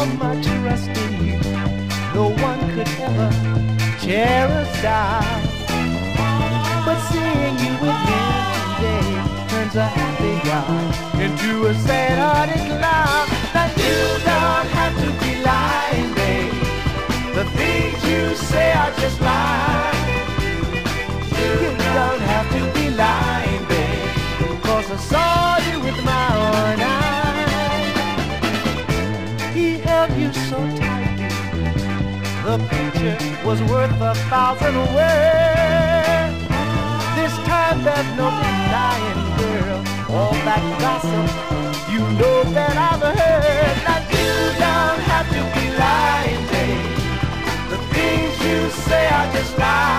all my trust in you. No one could ever tear us down. But seeing you with me today turns a happy guy into a sad-hearted clown. Now you don't have to be lying, babe. The things you say are just lies. You don't have to be lying, babe, 'cause I saw you with my own eyes. He held you so tightly, the picture was worth 1,000 words. This time there's no denying, girl, all that gossip you know that I've heard. Now you don't have to be lying, babe. The things you say are just lies.